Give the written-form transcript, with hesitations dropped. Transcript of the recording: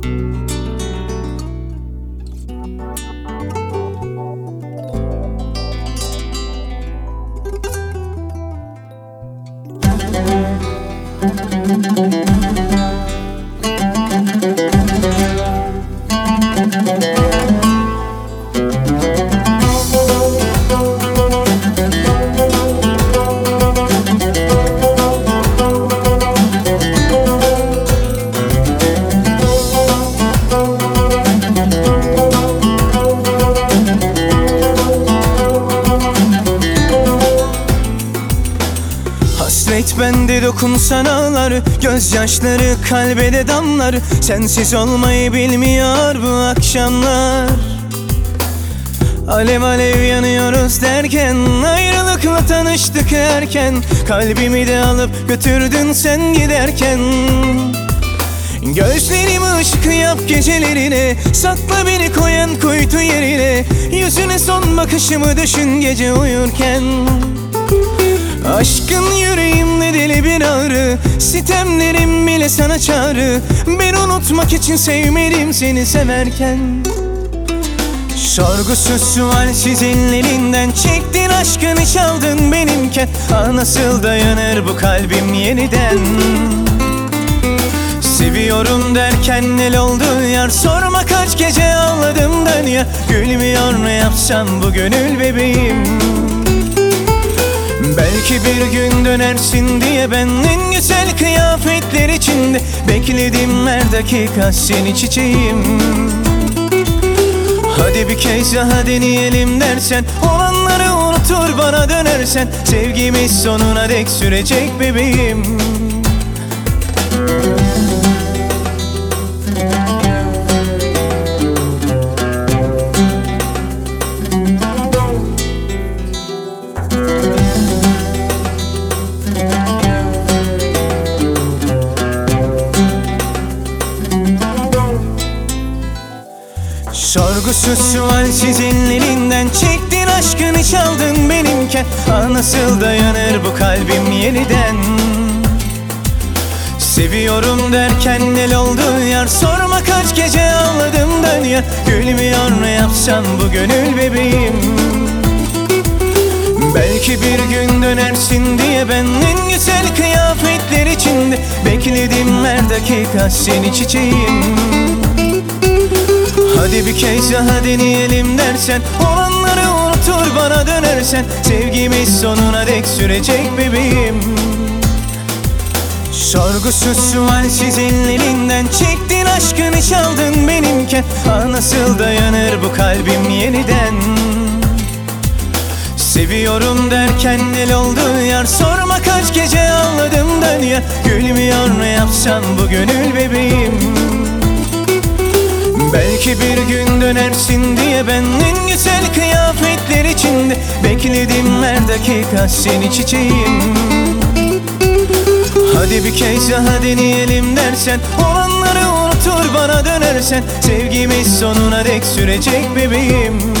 Hasret bende dokunsan ağlar, gözyaşları kalbe de damlar. Sensiz olmayı bilmiyor bu akşamlar. Alev alev yanıyoruz derken, ayrılıkla tanıştık erken. Kalbimi de alıp götürdün sen giderken. Gözlerimi ışık yap gecelerine, sakla beni koyan kuytu yerine. Yüzüne son bakışımı düşün gece uyurken. Aşkın yüreğimde deli bir ağrı, sitemlerim bile sana çağrı. Ben unutmak için sevmedim seni severken. Sorgusuz sualsiz ellerinden çektin aşkını çaldın benimken. Ah nasıl dayanır bu kalbim yeniden. Seviyorum derken el oldu yar, sorma kaç gece ağladım dünya. Gülmüyor ne yapsam bu gönül bebeğim. Belki bir gün dönersin diye ben en güzel kıyafetler içinde bekledim her dakika seni çiçeğim. Hadi bir kez daha deneyelim dersen, olanları unutur bana dönersen. Sevgimiz sonuna dek sürecek bebeğim. Sorgusuz sualsiz ellerinden çektin aşkını çaldın benimken. Ah nasıl dayanır bu kalbim yeniden. Seviyorum derken el oldu yar, sorma kaç gece ağladım dünya. Gülmüyor ne yapsam bu gönül bebeğim. Belki bir gün dönersin diye ben en güzel kıyafetler içinde bekledim her dakika seni çiçeğim. Hadi bir kez daha deneyelim dersen, olanları unutur bana dönersen. Sevgimiz sonuna dek sürecek bebeğim. Sorgusuz sualsiz ellerinden çektin aşkını çaldın benimken. Ah nasıl dayanır bu kalbim yeniden. Seviyorum derken el oldu yar, sorma kaç gece ağladım dünya. Gülmüyor ne yapsam bu gönül bebeğim. Belki bir gün dönersin diye ben en güzel kıyafetler içinde bekledim her dakika seni çiçeğim. Hadi bir kez daha deneyelim dersen, olanları unutur bana dönersen. Sevgimiz sonuna dek sürecek bebeğim.